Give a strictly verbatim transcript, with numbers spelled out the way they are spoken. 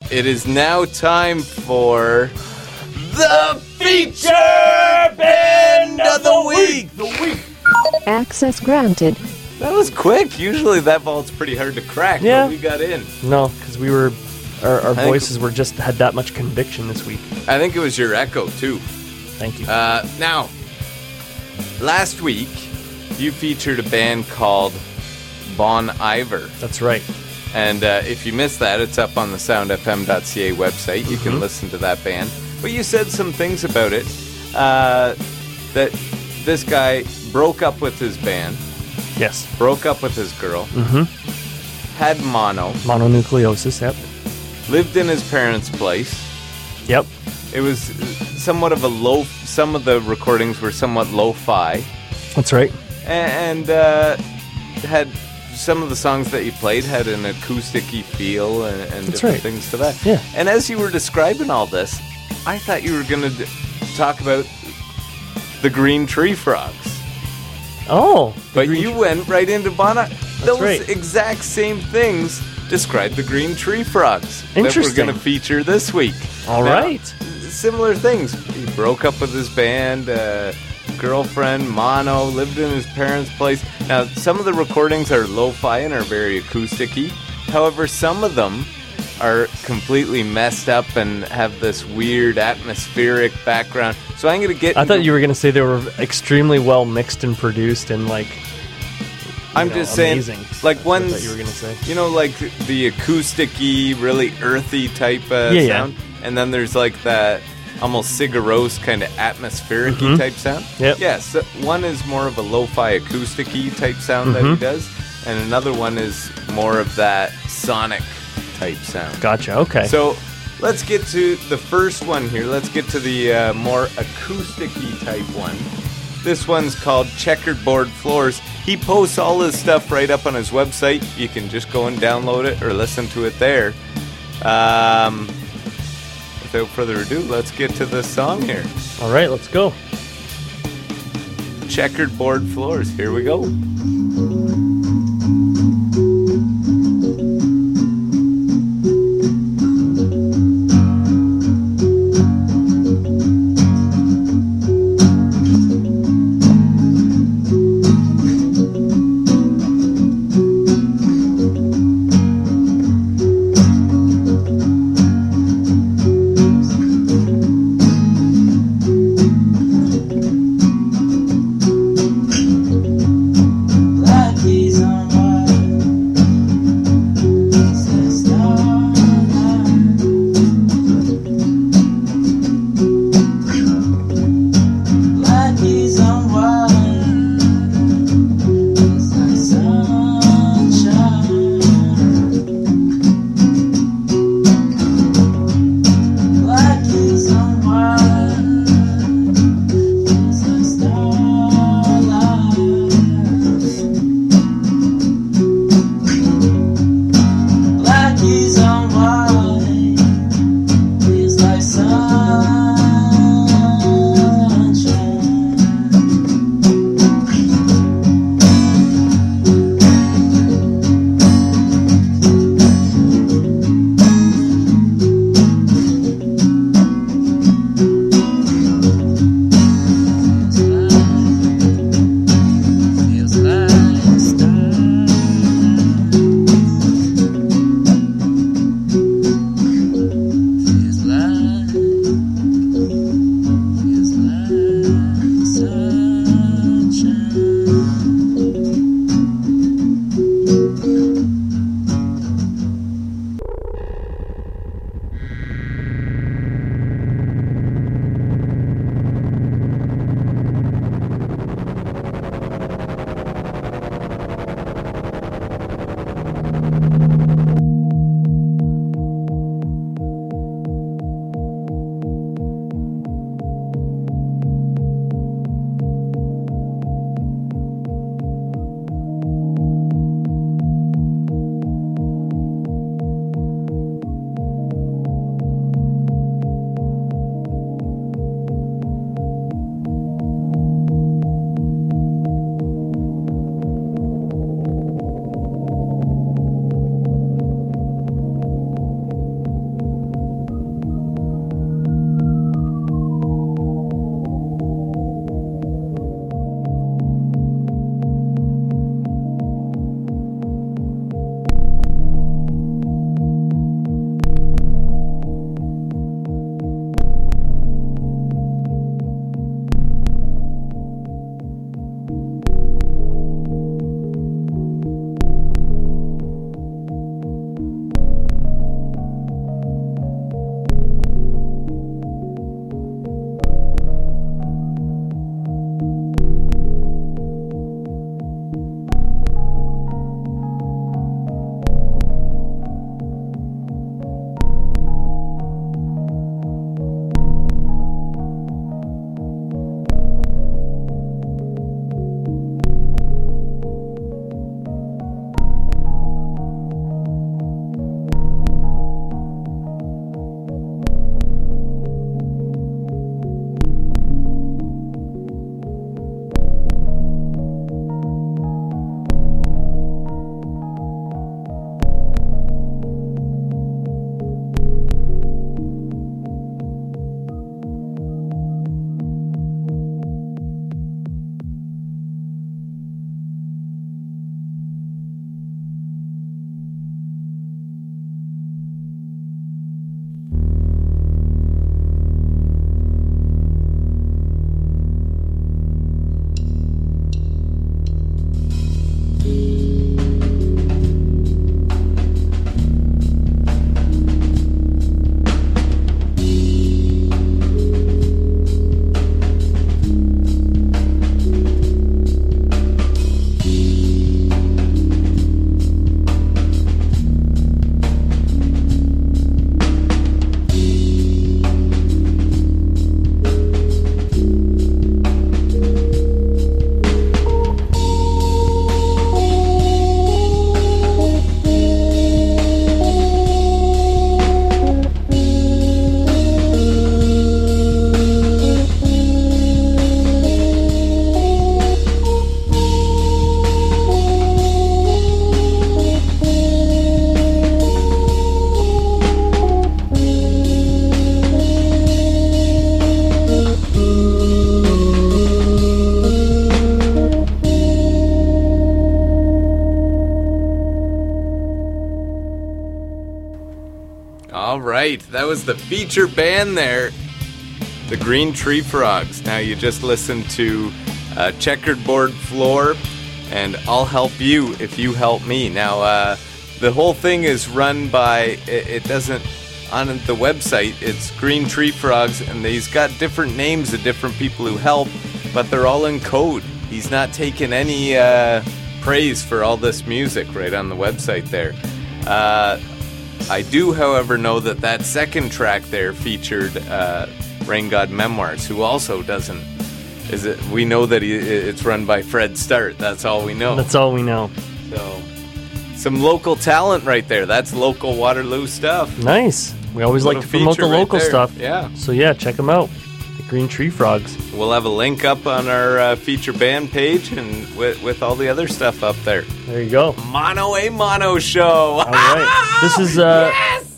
It is now time for the feature band of the week. The week. Access granted. That was quick. Usually that vault's pretty hard to crack, Yeah. but we got in. No, because we were, our, our I think- voices were just had that much conviction this week. I think it was your echo, too. Thank you. Uh, now, last week, you featured a band called Bon Iver. That's right. And uh, if you missed that, it's up on the sound f m dot c a website. You can Mhm. listen to that band. But you said some things about it. Uh, that this guy broke up with his band, Yes. broke up with his girl, Mm-hmm. had mono, Mononucleosis. Yep. lived in his parents' place. Yep. It was somewhat of a low. Some of the recordings were somewhat lo-fi, That's right. and uh, had some of the songs that you played had an acoustic-y feel and, and That's different right. things to that. Yeah. And as you were describing all this, I thought you were going to d- talk about the Green Tree Frogs, Oh. the but green you tr- went right into Bona. Those right. exact same things describe the Green Tree Frogs that we're Interesting. going to feature this week. All Now, right. Similar things. He broke up with his band, uh, girlfriend, mono, lived in his parents' place. Now, some of the recordings are lo-fi and are very acoustic-y. However, some of them are completely messed up and have this weird atmospheric background. So I'm going to get... I thought into- you were going to say they were extremely well mixed and produced and like. I'm know, just saying, amazing. like That's ones... what I thought you were going to say. You know, like the acoustic-y, really earthy type uh, Yeah, yeah. sound? And then there's like that almost Sigur Rós kind of atmospheric-y Mhm. type sound? Yep. Yes, one is more of a lo-fi acoustic-y type sound that he Mhm. does, and another one is more of that sonic type sound. Gotcha. Okay. So let's get to the first one here. Let's get to the uh, more acoustic-y type one. This one's called Checkered Board Floors. He posts all his stuff right up on his website. You can just go and download it or listen to it there. Um, without further ado, let's get to the song here. All right. Let's go. Checkered Board Floors. Here we go. That right. That was the feature band there, the Green Tree Frogs. Now you just listened to uh, Checkered Board Floor and I'll Help You If You Help Me. Now, uh, the whole thing is run by, it, it doesn't, on the website, it's Green Tree Frogs, and he's got different names of different people who help, but they're all in code. He's not taking any uh, praise for all this music right on the website there. Uh, I do, however, know that that second track there featured uh, Rain God Memoirs, who also doesn't. Is it? We know that he, it's run by Fred Start. That's all we know. That's all we know. So, some local talent right there. That's local Waterloo stuff. Nice. We always like to promote the right local there. stuff. Yeah. So yeah, check them out. The Green Tree Frogs. We'll have a link up on our uh, feature band page and with, with all the other stuff up there. There you go. Mono a Mono show. All right. This is uh, yes!